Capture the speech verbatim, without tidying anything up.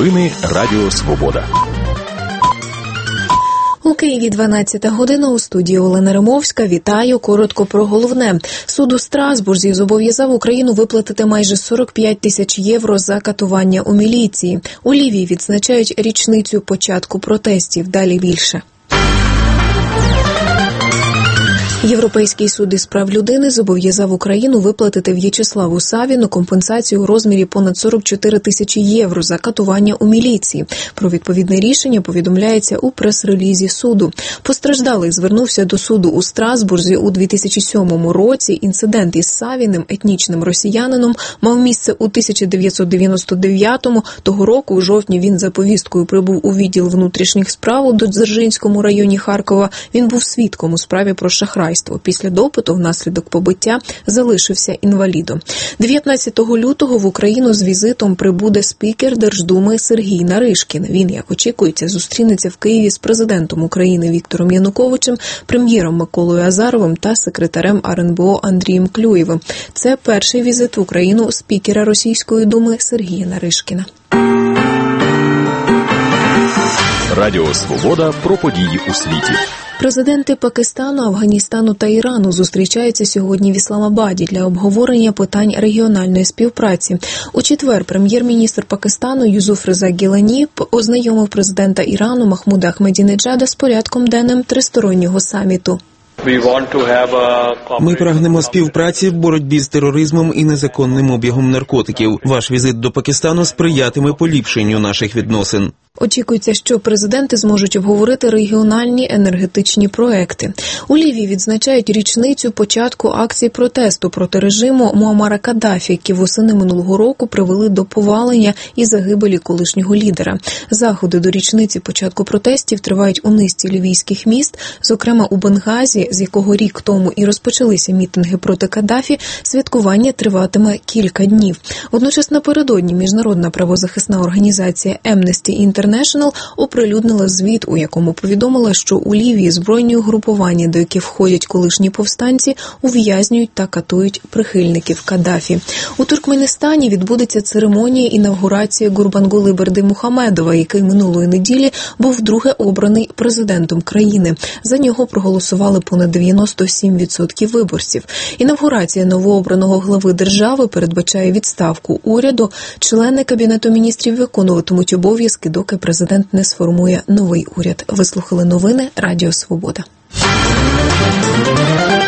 Новини Радіо Свобода. У Києві дванадцята година, у студії Олена Римовська. Вітаю. Коротко про головне. Суд у Страсбурзі зобов'язав Україну виплатити майже сорок п'ять тисяч євро за катування у міліції. У Лівії відзначають річницю початку протестів. Далі більше. Європейський суд із прав людини зобов'язав Україну виплатити В'ячеславу Савіну компенсацію у розмірі понад сорок чотири тисячі євро за катування у міліції. Про відповідне рішення повідомляється у прес-релізі суду. Постраждалий звернувся до суду у Страсбурзі у дві тисячі сьомому році. Інцидент із Савіним, етнічним росіянином, мав місце у тисяча дев'ятсот дев'яносто дев'ятому. Того року у жовтні він за повісткою прибув у відділ внутрішніх справ у Дзержинському районі Харкова. Він був свідком у справі про шахрайство. Після допиту внаслідок побиття залишився інвалідом. дев'ятнадцятого лютого в Україну з візитом прибуде спікер Держдуми Сергій Наришкін. Він, як очікується, зустрінеться в Києві з президентом України Віктором Януковичем, прем'єром Миколою Азаровим та секретарем ар ен бе о Андрієм Клюєвим. Це перший візит в Україну спікера Російської Думи Сергія Наришкіна. Радіо Свобода про події у світі. Президенти Пакистану, Афганістану та Ірану зустрічаються сьогодні в Ісламабаді для обговорення питань регіональної співпраці. У четвер прем'єр-міністр Пакистану Юсуф Реза Гілані ознайомив президента Ірану Махмуда Ахмедінеджада з порядком денним тристороннього саміту. Ми прагнемо співпраці в боротьбі з тероризмом і незаконним обігом наркотиків. Ваш візит до Пакистану сприятиме поліпшенню наших відносин. Очікується, що президенти зможуть обговорити регіональні енергетичні проекти. У Лівії відзначають річницю початку акцій протесту проти режиму Муаммара Каддафі, які восени минулого року привели до повалення і загибелі колишнього лідера. Заходи до річниці початку протестів тривають у низці лівійських міст, зокрема у Бенгазі, з якого рік тому і розпочалися мітинги проти Каддафі. Святкування триватиме кілька днів. Водночас напередодні міжнародна правозахисна організація Amnesty International оприлюднила звіт, у якому повідомила, що у Лівії збройні угрупування, до яких входять колишні повстанці, ув'язнюють та катують прихильників Каддафі. У Туркменістані відбудеться церемонія інавгурації Гурбангули Бердимухамедова, який минулої неділі був вдруге обраний президентом країни. За нього проголосували понад дев'яносто сім відсотків виборців. Інавгурація новообраного глави держави передбачає відставку уряду. Члени Кабінету міністрів виконуватимуть обов'язки, доки президент не сформує новий уряд. Ви слухали новини Радіо Свобода.